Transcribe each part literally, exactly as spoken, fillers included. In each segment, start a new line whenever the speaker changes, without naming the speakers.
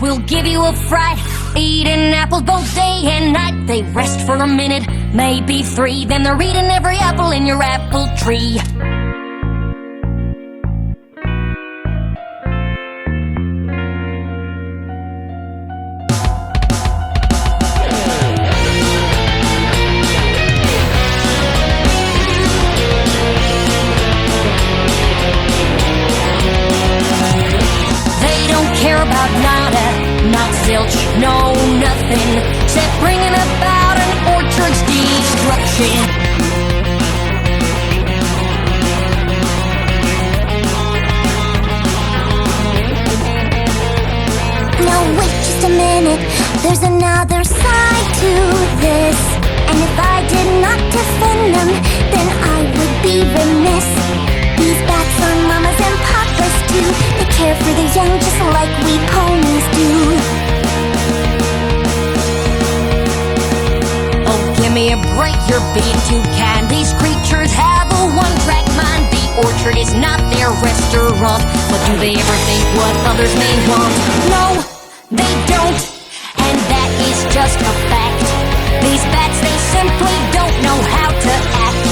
will give you a fright. Eating apples both day and night. They rest for a minute, maybe three. Then they're eating every apple in your apple tree. About nada, not zilch, no nothing, except bringing about an orchard's destruction.
Now wait just a minute, there's another side to this. And if I did not defend them, then I would be remiss. These bats are mamas and papas too. They care for the young just like we ponies do.
Oh, give me a break, you're being too kind. These creatures have a one-track mind. The orchard is not their restaurant. But do they ever think what others may want? No, they don't. And that is just a fact. These bats, they simply don't know how to act.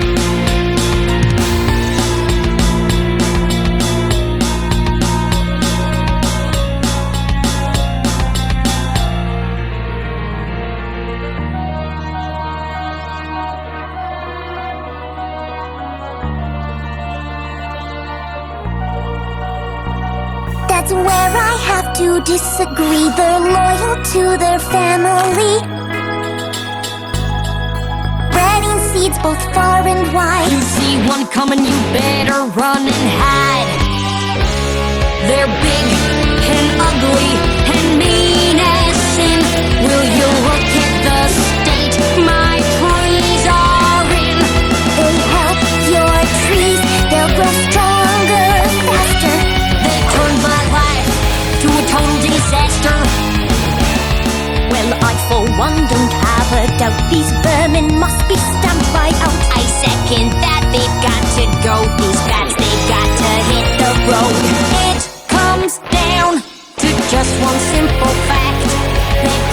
That's where I have to disagree. They're loyal to their family, spreading seeds both far and wide.
You see one coming, you better run and hide. They're big and ugly and mean as sin. Will you look at the state my trees are in?
They help your trees, they'll grow stronger, faster.
They turned my life to a total disaster.
Well, I for one don't have a doubt. These vermin must be stamped right out.
I second that, they've got to go. These bats, they've got to hit the road. It comes down to just one simple fact. They've